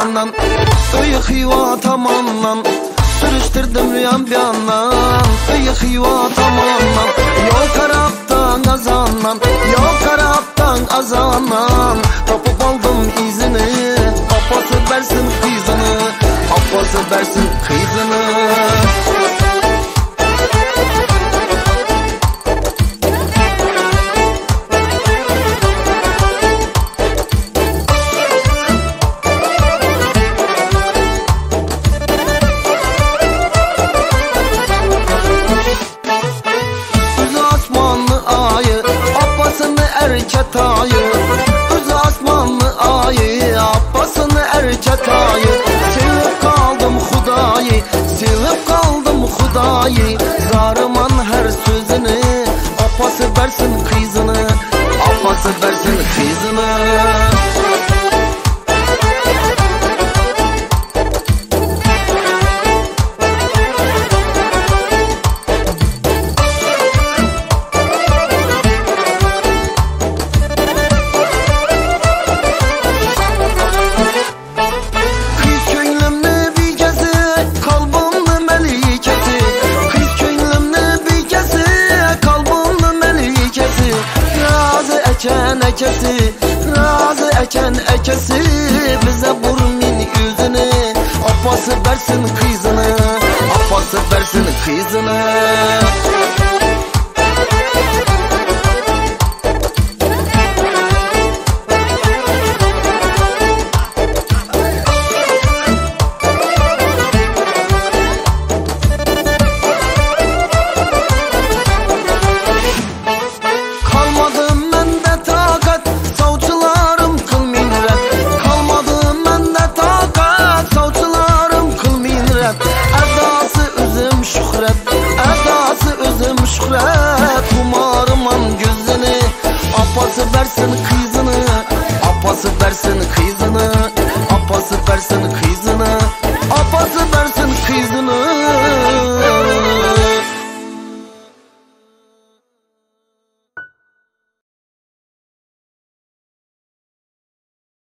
yandan, ıyık yuva tamandan, sürüştürdüm rüyam bir yandan, ıyık yuva tamandan. Yol taraftan azandan, yol taraftan azandan, tapıp aldım izini, apası versin kızını, apası versin kızını. Erketayı, öz asmanlı ayı, Abbas'ın erketayı. Sevip kaldım Hudayı, sevip kaldım Hudayı. Zarıman her sözünü, Abbası versin kızını, Abbası versin kızını. Ekesi, razı eken ekesi, bize burmin yüzünü, Abbası versin kızını, Abbası versin kızını.